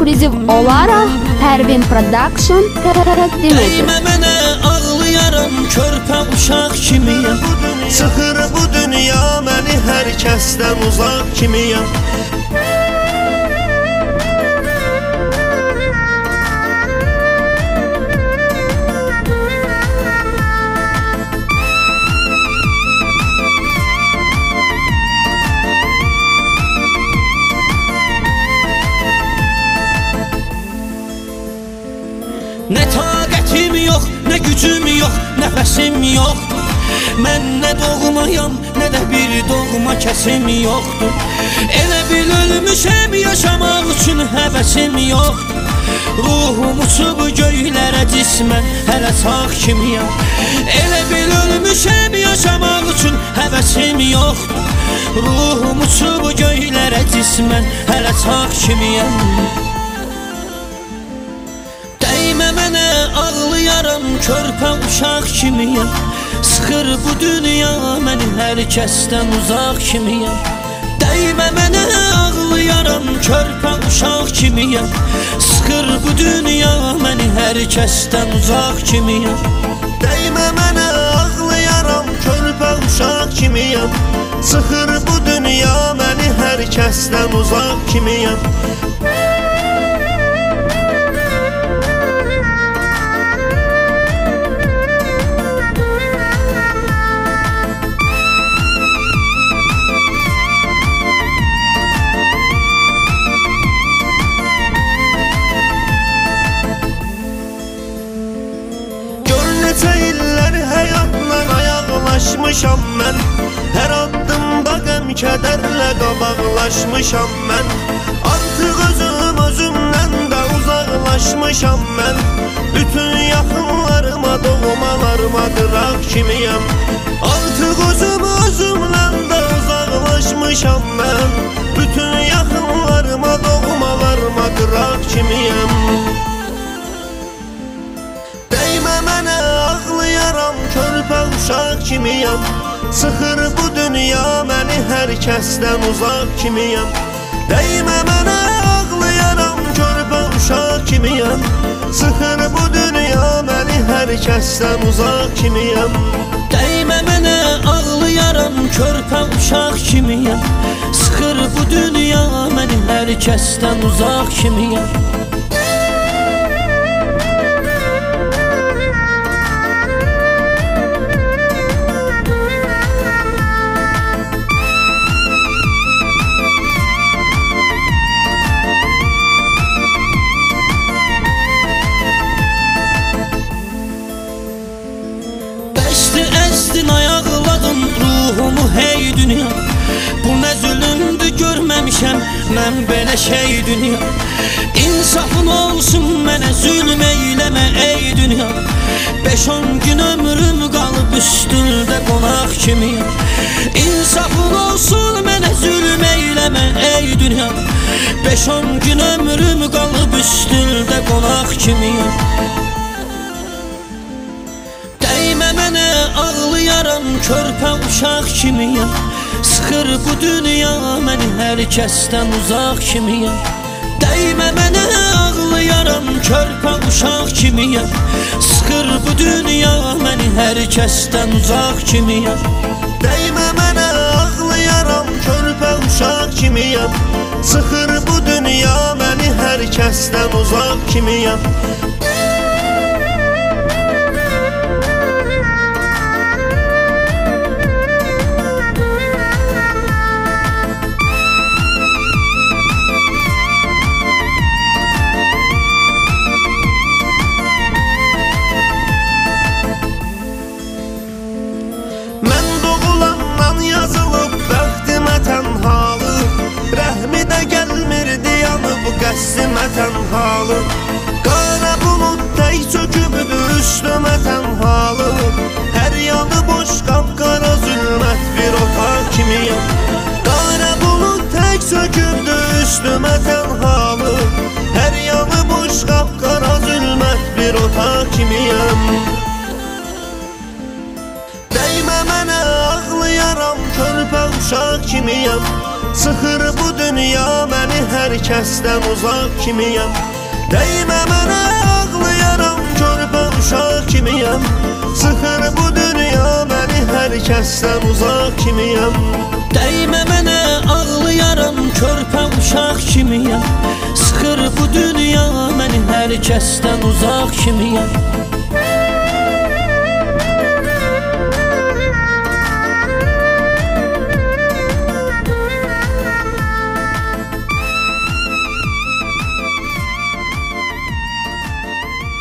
ekskluziv olaraq Pervin Production təqdim edir. Dəymə mənə ağlayaram, körpə uşaq kimiyəm. Sıxır bu dünya məni hər kəsdən uzaq kimiyəm. Nə taqətim yox, nə gücüm yox, nəfəsim yoxdur. Mən nə doğmayam, nə də bir doğma kəsim yoxdur. Elə bil ölmüşəm, yaşamaq üçün həvəsim yoxdur. Ruhum uçub göylərə cismən, hələ sağ kimiyəm. Elə bil ölmüşəm, yaşamaq üçün həvəsim yoxdur. Ruhum uçub göylərə cismən, hələ sağ kimiyəm. Dəymə mənə ağlayaram, körpə uşaq kimiyəm. Sıxır bu dünya məni hər kəsdən uzaq kimiyəm. Dəymə mənə ağlayaram, körpə uşaq kimiyəm. Sıxır bu dünya məni hər kəsdən uzaq kimiyəm. Dəymə mənə ağlayaram, körpə uşaq kimiyəm. Sıxır bu dünya məni hər kəsdən uzaq kimiyəm. Seyirlər həyatla ayaqlaşmışam mən. Hər addımda qəm kədərlə qabaqlaşmışam mən. Artıq özümdən də uzaqlaşmışam mən. Bütün yaxınlarıma, doğmalarıma qıraq kimiyəm. Artıq özümdən də uzaqlaşmışam mən. Bütün yaxınlarıma, doğmalarıma qıraq kimiyəm. Mənə ağlayaram, körpə uşaq kimiyəm. Sıxır bu dünya məni hər kəsdən uzaq kimiyəm. Dəymə mənə ağlayaram, körpə uşaq kimiyəm. Sıxır bu dünya məni hər kəsdən uzaq kimiyəm. Dəymə mənə ağlayaram, körpə uşaq kimiyəm. Sıxır bu dünya məni hər kəsdən uzaq kimiyəm. Əzdin ayaqladın ruhumu hey dünya. Bu nə zülümdür görməmişəm mən belə şey dünya. İnsafın olsun mənə zülm eyləmə ey dünya. 5-10 gün ömrüm qalıb üstündə qonaq kimiyəm. İnsafın olsun mənə zülm eyləmə ey dünya. 5-10 gün ömrüm qalıb üstündə qonaq kimiyəm. Dəymə mənə ağlayaram, körpə uşaq kimiyəm. Sıxır bu dünya məni hər kəsdən uzaq kimiyəm. Dəymə mənə ağlayaram, körpə uşaq kimiyəm. Sıxır bu dünya məni hər kəsdən uzaq kimiyəm. Dəymə mənə ağlayaram, körpə uşaq kimiyəm. Sıxır bu dünya məni hər kəsdən uzaq kimiyəm. Yazılıb bəxtimə tənhalı. Rəhmi də gəlmirdi yanıb qəssimə tənhalı. Qara bulud tək çökübdü üstümə tənhalı. Hər yanı boş qapqara zülmət bir otaq kimiyəm. Qara bulud tək çökübdü üstümə tənhalı. Hər yanı boş qapqara zülmət bir otaq kimiyəm. Dəymə mənə ağlayaram, körpə uşaq kimiyəm. Sıxır bu dünya məni hər kəsdən uzaq kimiyəm. Dəymə mənə ağlayaram, körpə uşaq kimiyəm. Sıxır bu dünya məni hər kəsdən uzaq kimiyəm. Dəymə mənə ağlayaram, körpə uşaq kimiyəm. Sıxır bu dünya məni hər kəsdən uzaq kimiyəm.